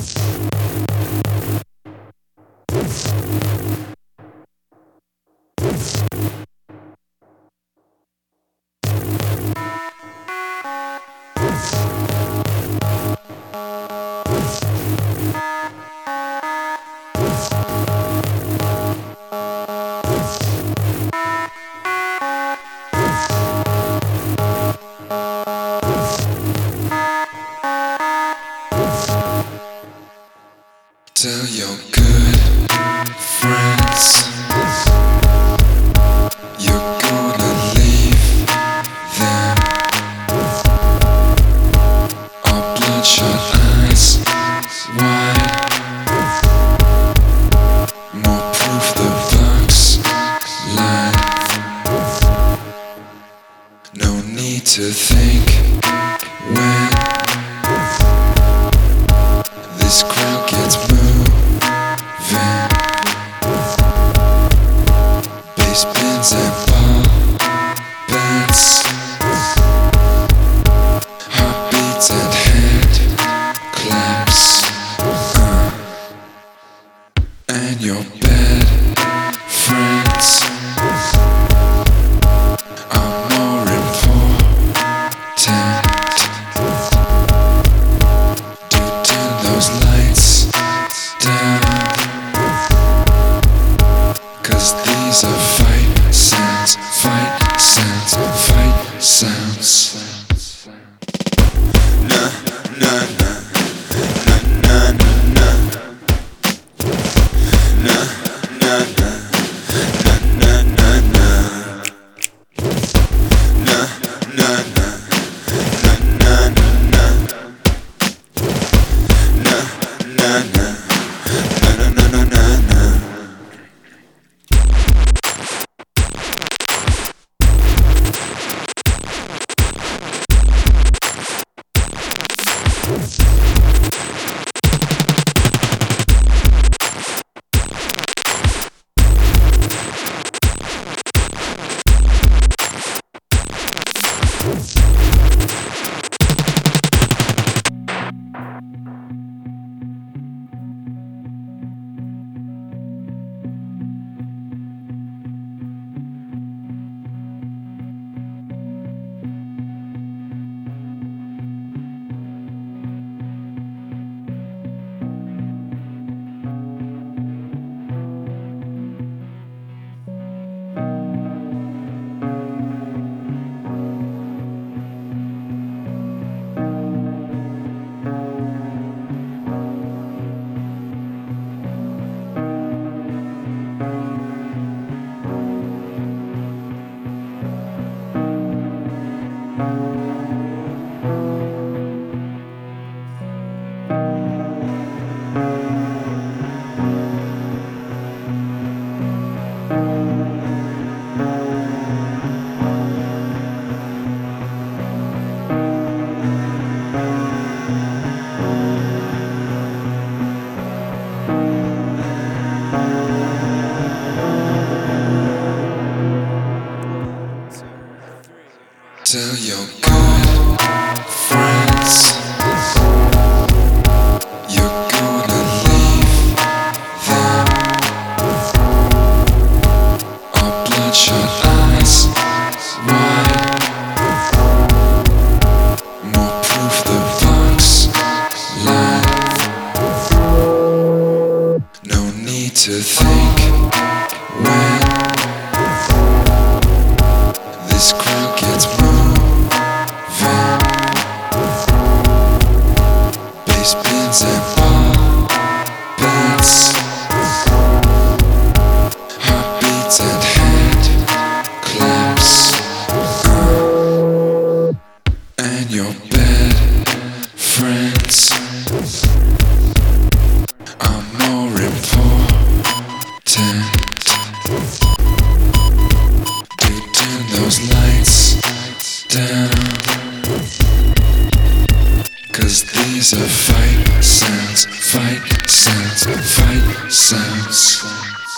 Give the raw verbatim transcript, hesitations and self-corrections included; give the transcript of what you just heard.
Tell your good friends you're gonna leave them. Our bloodshot eyes wide, more proof the bugs lie. No need to think when this crowd gets moving. Bass pins and ball bats, heartbeats and hand claps, uh. And your bad friends are more important. Those lights down, 'cause these are fight sounds, fight sounds, fight sounds. Nah, nah, nah, nah, nah, nah, nah, nah, nah, nah, nah, nah, nah, nah, nah, nah, nah, nah. Na na na na na na na. Tell your good friends you're gonna leave them. Our bloodshot eyes wide, more proof the bugs lie. No need to think when this crowd gets moving. Bass pins and ball bats, heartbeats and hand claps, uh. And your bad friends are more important. Those lights down, 'cause these are fight sounds, fight sounds, fight sounds.